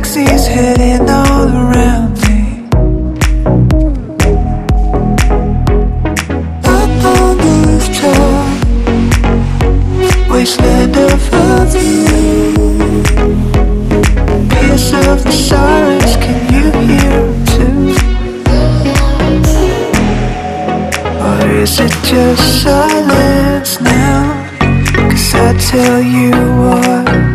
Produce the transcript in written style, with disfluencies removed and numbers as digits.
galaxies hitting all around me. Up on the rooftop, wasteland of you. Pierce of the sirens, can you hear them too? Or is it just silence now? 'Cause I tell you what,